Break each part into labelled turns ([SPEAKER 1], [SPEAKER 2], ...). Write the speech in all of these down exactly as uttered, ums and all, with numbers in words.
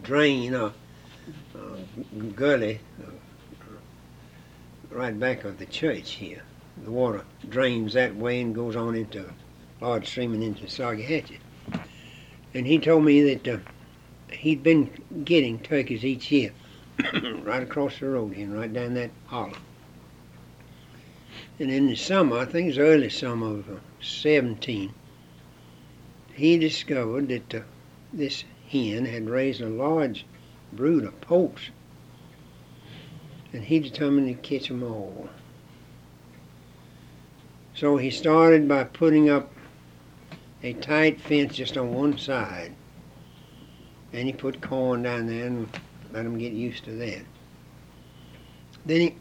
[SPEAKER 1] drain, a, a gully uh, right back of the church here. The water drains that way and goes on into a large stream and into Saugahatchee. And he told me that uh, he'd been getting turkeys each year right across the road here, right down that hollow. And in the summer, I think it was early summer of uh, seventeen, he discovered that uh, this hen had raised a large brood of poults, and he determined to catch them all. So he started by putting up a tight fence just on one side, and he put corn down there and let them get used to that. Then he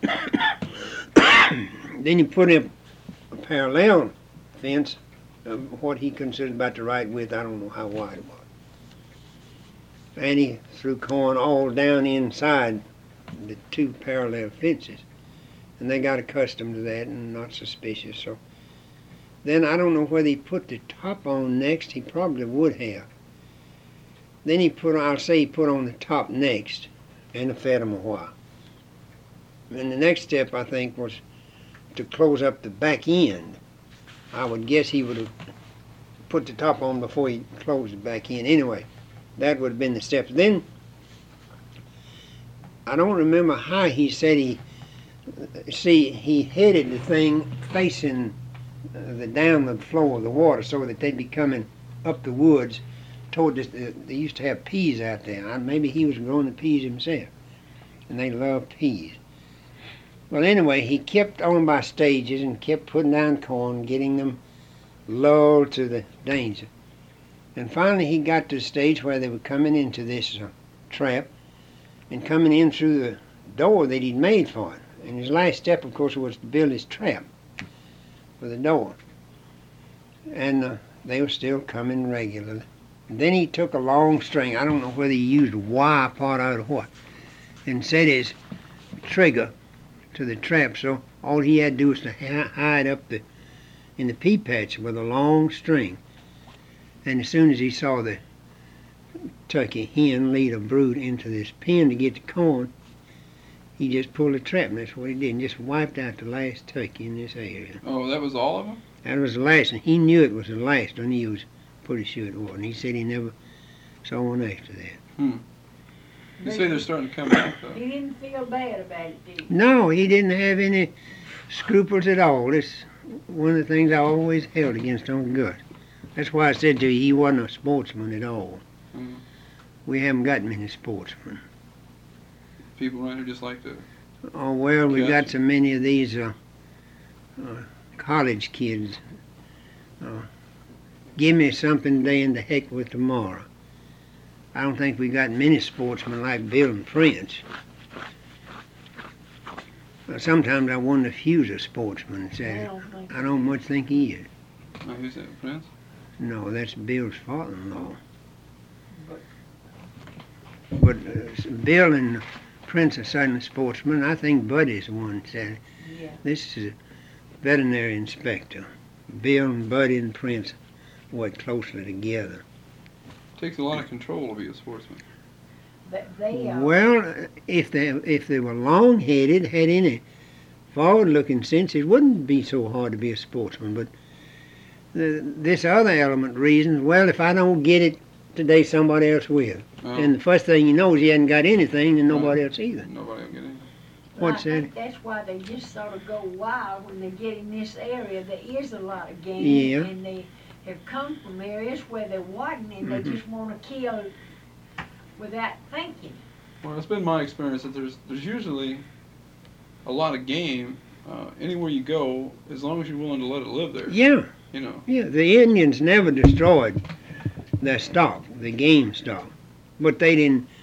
[SPEAKER 1] then he put up a parallel fence of what he considered about the right width. I don't know how wide it was. And he threw corn all down inside the two parallel fences. And they got accustomed to that and not suspicious. So then I don't know whether he put the top on next. He probably would have. Then he put, I'll say he put on the top next and fed them a while. And the next step, I think, was to close up the back end. I would guess he would have put the top on before he closed the back end. Anyway, that would have been the steps. Then, I don't remember how he said he, see, he headed the thing facing uh, the downward flow of the water so that they'd be coming up the woods toward this. Uh, they used to have peas out there. I, maybe he was growing the peas himself, and they loved peas. Well, anyway, he kept on by stages and kept putting down corn, getting them lulled to the danger. And finally he got to the stage where they were coming into this uh, trap and coming in through the door that he'd made for it. And his last step, of course, was to build his trap for the door. And uh, they were still coming regularly. And then he took a long string, I don't know whether he used a wire part out or what, and set his trigger to the trap, so all he had to do was to hide up the in the pea patch with a long string. And as soon as he saw the turkey hen lead a brood into this pen to get the corn, he just pulled the trap, and that's what he did, and just wiped out the last turkey in this area.
[SPEAKER 2] Oh, that was all of them?
[SPEAKER 1] That was the last, and he knew it was the last, and he was pretty sure it was, and he said he never saw one after that.
[SPEAKER 2] Hmm. You say they're starting to come back, though.
[SPEAKER 3] He didn't feel bad about it, did he?
[SPEAKER 1] No, he didn't have any scruples at all. It's one of the things I always held against Uncle Gus. That's why I said to you, he wasn't a sportsman at all.
[SPEAKER 2] Mm.
[SPEAKER 1] We haven't got many sportsmen.
[SPEAKER 2] People around here just like to...
[SPEAKER 1] Oh, well, we've got
[SPEAKER 2] catch.
[SPEAKER 1] so many of these uh, uh, college kids. Uh, give me something today and the heck with tomorrow. I don't think we got many sportsmen like Bill and Prince. Uh, sometimes I wonder if he was a sportsman. So
[SPEAKER 3] I don't think
[SPEAKER 1] I don't much think he is.
[SPEAKER 2] Oh, who's that, Prince?
[SPEAKER 1] No, that's Bill's father-in-law.
[SPEAKER 3] But-
[SPEAKER 1] But uh, Bill and Prince are certainly sportsmen. I think Buddy's the one that said,
[SPEAKER 3] Yeah.
[SPEAKER 1] this is a veterinary inspector. Bill and Buddy and Prince work closely together.
[SPEAKER 2] Takes a lot of control to be a sportsman.
[SPEAKER 3] But they are.
[SPEAKER 1] Well, if they if they were long-headed, had any forward-looking sense, it wouldn't be so hard to be a sportsman. But the, this other element reasons, well, if I don't get it today, somebody else will.
[SPEAKER 2] Oh,
[SPEAKER 1] And the first thing you know is he hasn't got anything, and nobody else either.
[SPEAKER 2] nobody will get in.
[SPEAKER 1] What's
[SPEAKER 3] I
[SPEAKER 1] that?
[SPEAKER 3] think that's why they just sort of go wild when they get in this area. There is a lot of game,
[SPEAKER 1] Yeah.
[SPEAKER 3] and they have come from areas where they're whiting and
[SPEAKER 1] Mhm.
[SPEAKER 3] they just want to kill without thinking.
[SPEAKER 2] Well, it's been my experience that there's there's usually a lot of game uh, anywhere you go, as long as you're willing to let it live there.
[SPEAKER 1] Yeah,
[SPEAKER 2] You know.
[SPEAKER 1] yeah. The Indians never destroyed their stock, the game stock, but they didn't